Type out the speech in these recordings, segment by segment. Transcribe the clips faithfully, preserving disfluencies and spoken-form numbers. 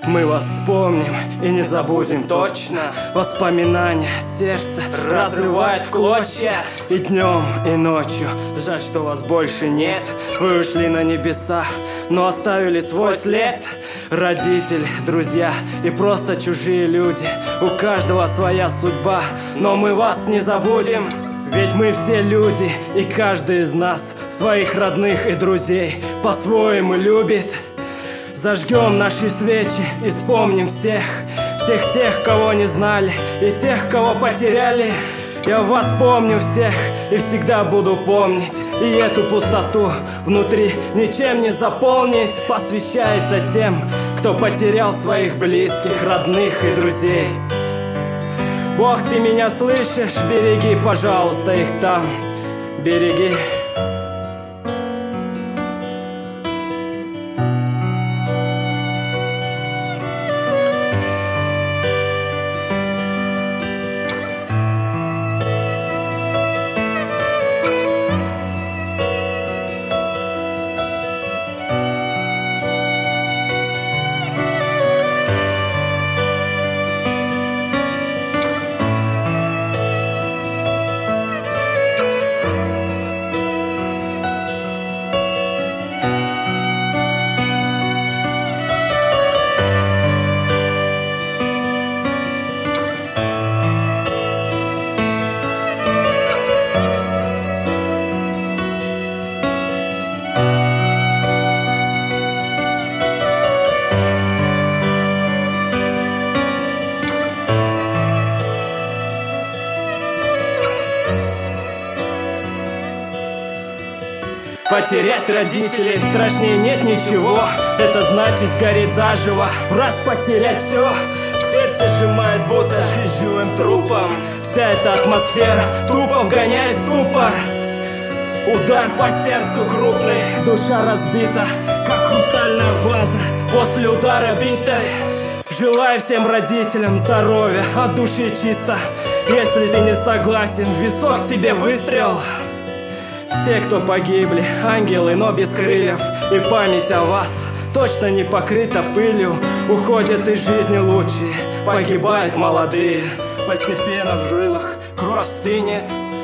Мы вас вспомним и не забудем точно. Воспоминания сердце разрывает в клочья. И днем, и ночью, жаль, что вас больше нет. Вы ушли на небеса, но оставили свой след. Родители, друзья и просто чужие люди. У каждого своя судьба, но мы вас не забудем. Ведь мы все люди, и каждый из нас своих родных и друзей по-своему любит. Зажгем наши свечи и вспомним всех, всех тех, кого не знали, и тех, кого потеряли. Я вас помню всех и всегда буду помнить. И эту пустоту внутри ничем не заполнить. Посвящается тем, кто потерял своих близких, родных и друзей. Бог, ты меня слышишь? Береги, пожалуйста, их там. Береги. Потерять родителей страшнее нет ничего. Это значит сгореть заживо, в раз потерять все. Сердце сжимает, будто живым трупом. Вся эта атмосфера тупо вгоняет в ступор. Удар по сердцу крупный, душа разбита, как хрустальная ваза после удара битой. Желаю всем родителям здоровья, от души чисто. Если ты не согласен, в висок тебе выстрел. Все, кто погибли, ангелы, но без крыльев. И память о вас точно не покрыта пылью. Уходят из жизни лучшие, погибают молодые. Постепенно в жилах кровь стынет.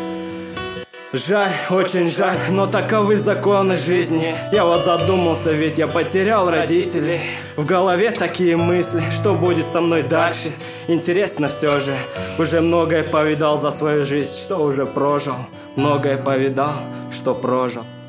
Жаль, очень жаль, но таковы законы жизни. Я вот задумался, ведь я потерял родителей. В голове такие мысли, что будет со мной дальше. Интересно все же, уже многое повидал за свою жизнь, что уже прожил. Многое повидал, что прожил.